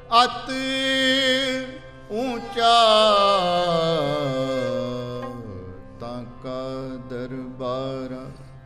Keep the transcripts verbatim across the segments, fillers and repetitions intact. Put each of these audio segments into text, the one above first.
ਅਤਿ ਊਚਾ ਤਾਂ ਕਾ ਦਰਬਾਰ,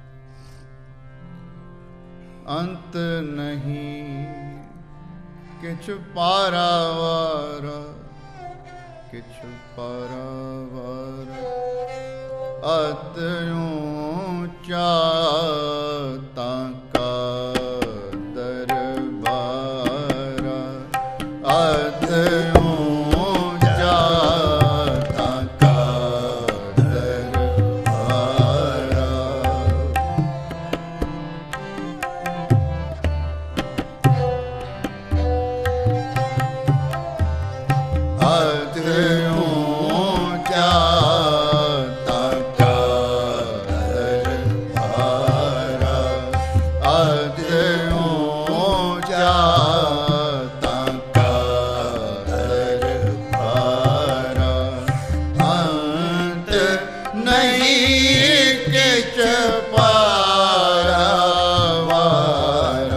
ਅੰਤ ਨਹੀਂ ਕਿਛ ਪਾਰਾਵਾਰ, ਕਿਛ ਪਾਰਾਵਾਰ। ਅਤਿ ਊਚਾ ਤਾਂ ਕਾ ਦਰਬਾਰ, ਅਤਿ ਊਚਾ ਤਾਂ ਕਾ ਦਰਬਾਰ। ਅਤਿ ਊਚਾ ਤਾਂ ਕਾ ਦਰਬਾਰ, ਅਤਿ ਊਚਾ ਤਾਂ ਕਾ ਦਰਬਾਰ। ਅੰਤ ਨਹੀਂ ਕਿਛ ਪਾਰਾਵਾਰ।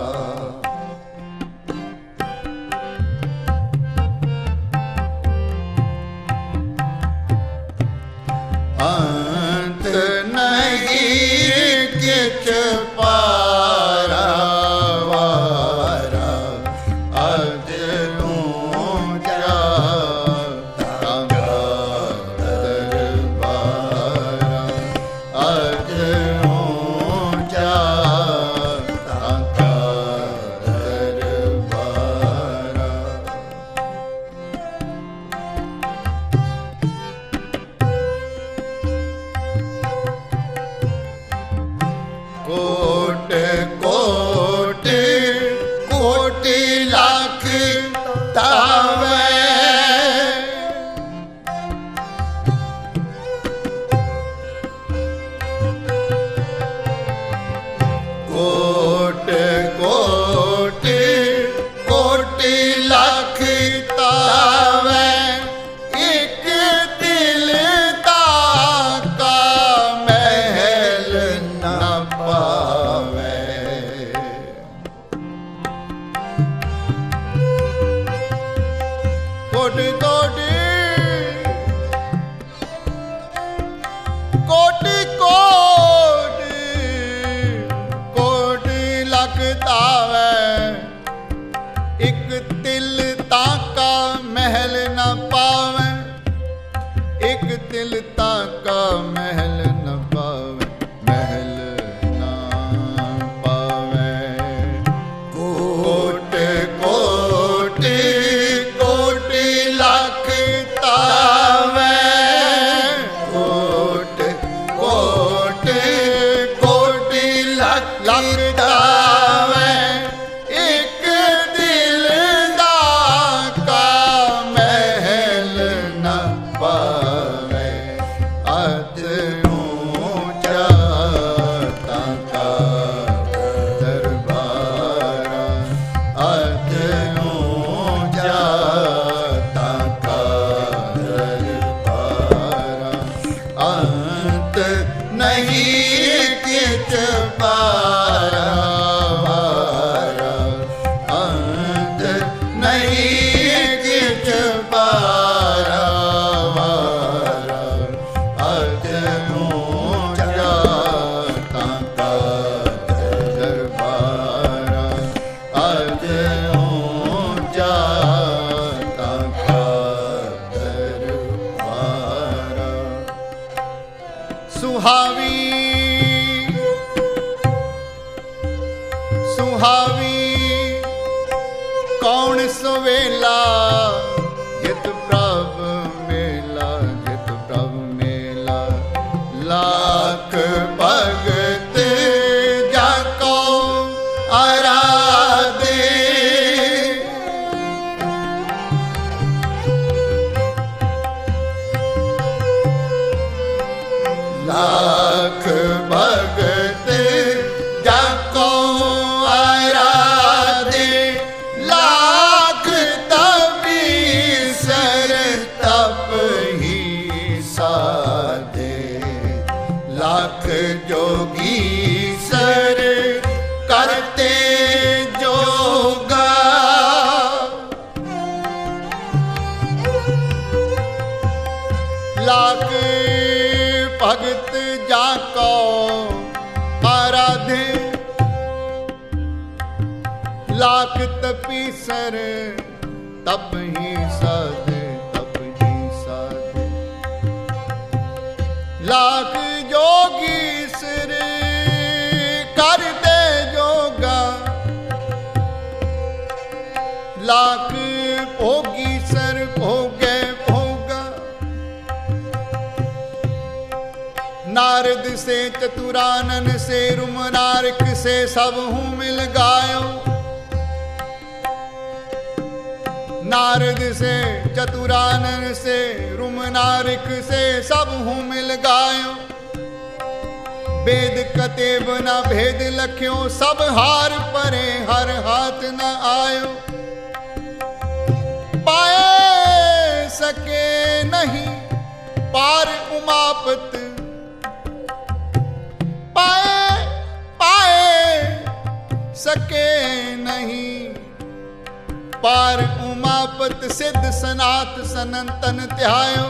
ਅੰਤ ਨਹੀਂ ਕਿਛ ਪਾਰਾਵਾਰ। ਅਤਿ ਊਚਾ ਤਾਂ ਕਾ ਦਰਬਾਰ, ਅਤਿ ਊਚਾ ਤਾਂ ਕਾ ਦਰਬਾਰ। ਕੋਟ ਕੋਟ ਕੋਟਿ ਲੱਖ ਤਾਵੈ, ਕੋਟ ਕੋਟ ਕੋਟਿ ਲੱਖ ਤਾਵੈ। ਇਕ ਦਿਲ ਦਾ ਕਾ ਮਹਿਲ ਨਾ ਪਾਵੈ। ਕੋਟਿ ਕੋਟਿ ਕੋਟਿ ਕੋਟਿ ਕੋਟਿ ਲੱਖ ਤਾਵੈ। ਇਕ ਤਿਲ ਤਾਂ ਕਾ ਮਹਿਲ ਨਾ ਪਾਵੈ, ਇਕ ਤਿਲ ਤਾਂ ਕਾ ਮਹਿਲ ਨਾ ਪਾਵੈ, ਮਹਿਲ ਨਾ ਪਾਵੈ। ਕੋਟ ਕੋਟ ਕੋਟਿ ਲੱਖ ਤਾਵੈ, ਕੋਟ ਕੋਟ ਕੋਟਿ ਲੱਖ ਤਾਵੈ। ਇਕ ਦਿਲ ਦਾ ਕਾ ਮਹਿਲ ਨਾ ਪਾਵੈ। ਅਤਿ ਊਚਾ ਤਾਂ ਕਾ ਦਰਬਾਰ, ਅਤਿ ਊਚਾ ਤਾਂ ਕਾ ਦਰਬਾਰ। ਅੰਤ ਨਹੀਂ ਕਿਛ ਪਾਰਾਵਾਰ। ਅੰਤ ਨਹੀਂ ਕਿਛ ਪਾਰਾਵਾਰ। ਅਤਿ ਊਚਾ ਤਾਂ ਕਾ ਦਰਬਾਰ, ਅਤਿ ਊਚਾ ਤਾਂ ਕਾ ਦਰਬਾਰ। ਸੁਹਾਵੀ ਸੁਹਾਵੀ ਕੌਣ ਸੁਵੇਲਾ, ਜਿਤ ਪ੍ਰਭ ਮੇਲਾ, ਜਿਤ ਪ੍ਰਭ ਮੇਲਾ। ਲਾਖ ਭਗਤ ਜਾ ਕੋ ਆਰਾਧੇ, ਲਾਖ ਭਗਤ ਜਾ ਕੋ ਆਰਾਧੇ। ਲਾਖ ਤਬੀ लाख तपीसर तप ही साध, तप ही साध। लाख जोगी सिर करते जोगा, लाख भोगी सर भोगे भोगा। नारद से चतुरानन से रुम नारक से सब हूँ मिल गायो। नारद से चतुरानन से रुम नारक से सब हूँ मिल गायो। वेद कतेब न भेद लख्यो, सब हार परे हर हाथ न आयो। पाए सके नहीं पार उमापत, पाए पाए सके नहीं पार उमापत। सिद्ध सनात सनंतन ध्यायो,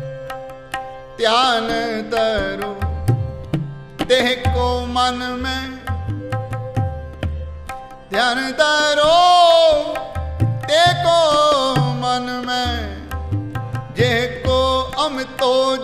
ध्यान धरो देह को मन में। ध्यान धरो देखो मन में, जे को अमतोज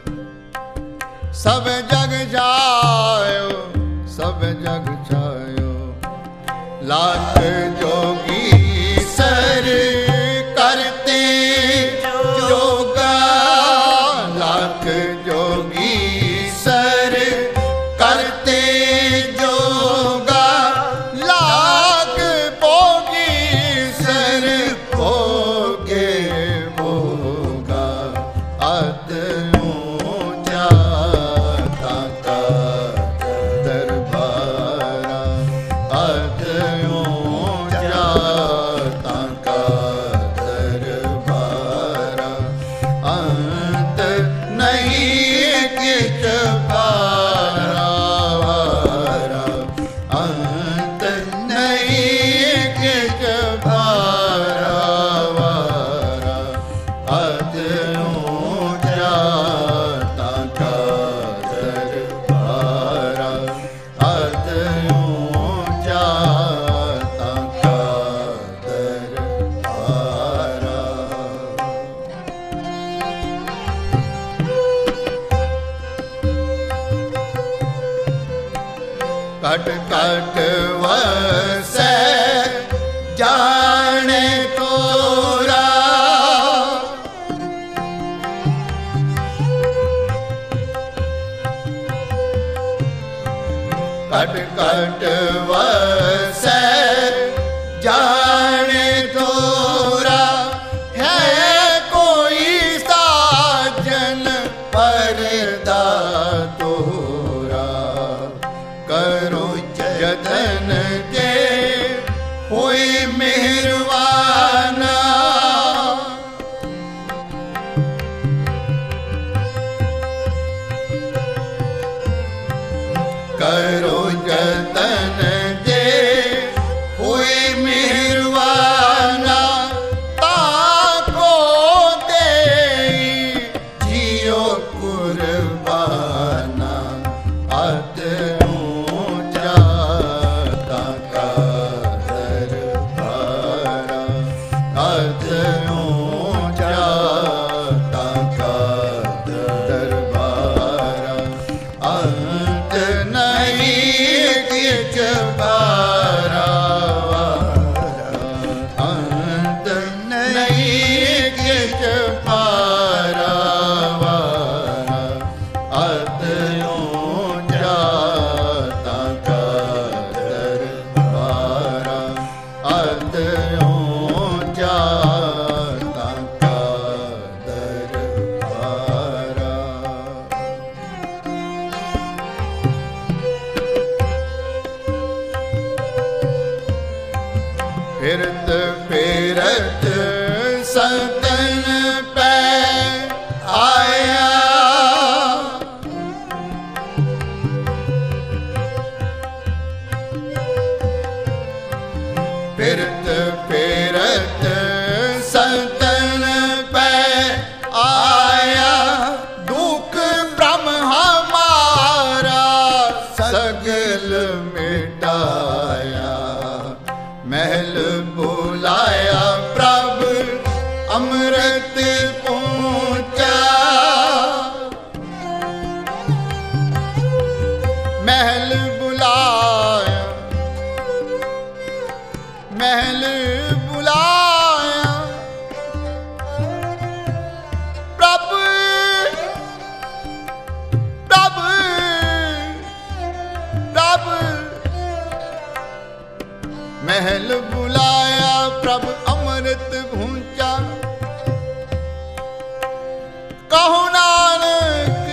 सब जग जायो, सब जग जायो। लाख जोगी सर करते जोगा, लाख जोगी सर करते जोगा। लाख भोगी सर भोगे भोगा। अत ऊंचा ताका दरबारा, अत ऊंचा ताका दरबारा। अंत नहीं किछ पारा वारा, अंत नहीं किछ पारा वारा। अत ऊंचा ताका दरबारा, अत ऊंचा ताका दरबारा। कट कट वसे जाने तोरा, कट कट वसे जाने तोरा। है कोई साजन परदा तोरा, करो जतन दे होए मेहरबाना। करो जतन दे होए मेहरबाना। ताको दे जियो कुर्बाना। अत ऊंचा ताका दरबारा, अत ऊंचा ताका दरबारा। अंत नहीं किछ पारा वारा, अंत नहीं किछ पारा वारा। अत ऊंचा ताका दरबारा, अत ऊंचा ताका दरबारा। फिरत फिरत सतन पे आया। फिरत फिरत सतन पे आया। दुख ब्रह्म हमारा सगल मिटाया। महल बुलाया प्रभ अमृत पहुंचा। महल बुलाया महल बुलाया प्रभ प्रभ प्रभ महल बुलाया प्रभ अमृत पहुंचा। कहो नानक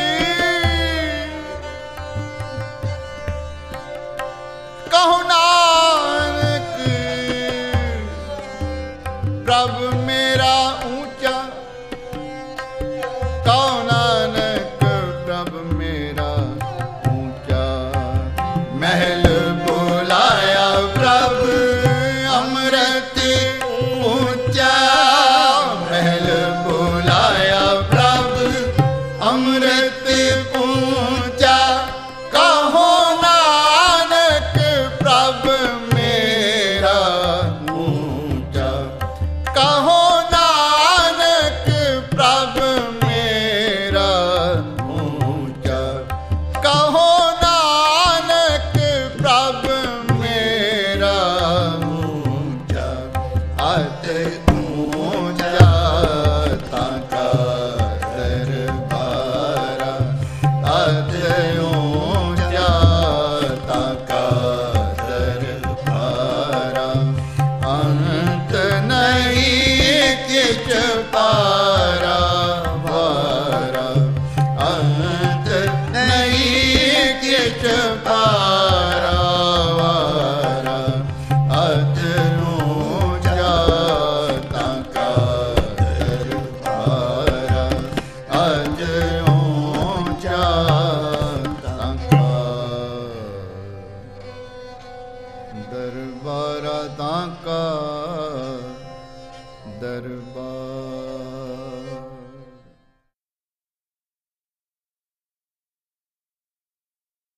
कहो नानक प्रभ मेरा ऊंचा। कहो नानक प्रभ मेरा ऊंचा। महल बुलाया प्रभ अमृत ऊंचा। महल बुलाया प्रभ अमृत ऊंचा। कहो नानक प्रभ मेरा ऊंचा। कहो नानक प्रभ मेरा ऊंचा। कहो नानक प्रभ मेरा ऊंचा। अत ऊंचा ताका दरबारा। अत ऊंचा ताका दरबारा। अंत नहीं किछ पारा वारा। अंत नहीं किछ पारा वारा। अत ऊंचा ताका दरबारा। अत ऊंचा ताका दरबारा ताका